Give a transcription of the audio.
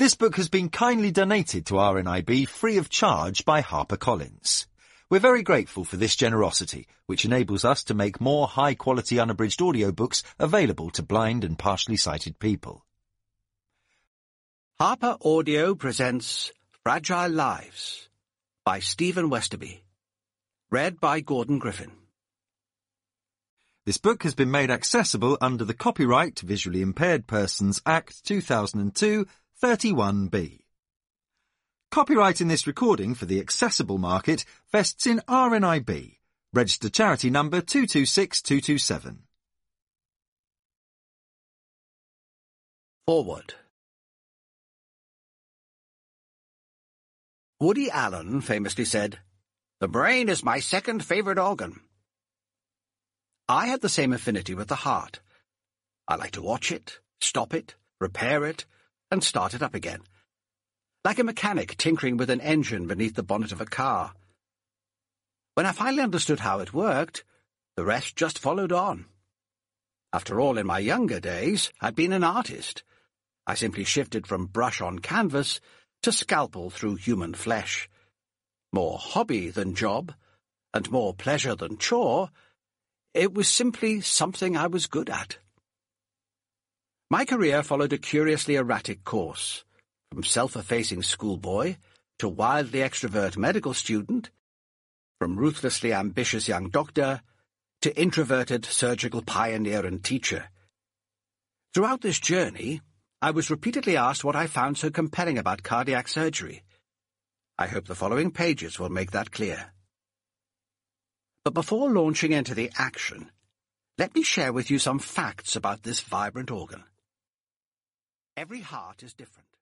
This book has been kindly donated to RNIB free of charge by HarperCollins. We're very grateful for this generosity, which enables us to make more high-quality unabridged audiobooks available to blind and partially sighted people. Harper Audio presents Fragile Lives by Stephen Westerby. Read by Gordon Griffin. This book has been made accessible under the Copyright Visually Impaired Persons Act 2002, 31B. Copyright in this recording for the accessible market vests in RNIB, registered charity number 226227. Forward. Woody Allen famously said, "The brain is my second favorite organ." I have the same affinity with the heart. I like to watch it, stop it, repair it, and start it up again. Like a mechanic tinkering with an engine beneath the bonnet of a car. When I finally understood how it worked, the rest just followed on. After all, in my younger days, I'd been an artist. I simply shifted from brush on canvas to scalpel through human flesh. More hobby than job, and more pleasure than chore, it was simply something I was good at. My career followed a curiously erratic course. From self-effacing schoolboy to wildly extrovert medical student, from ruthlessly ambitious young doctor to introverted surgical pioneer and teacher. Throughout this journey, I was repeatedly asked what I found so compelling about cardiac surgery. I hope the following pages will make that clear. But before launching into the action, let me share with you some facts about this vibrant organ. Every heart is different.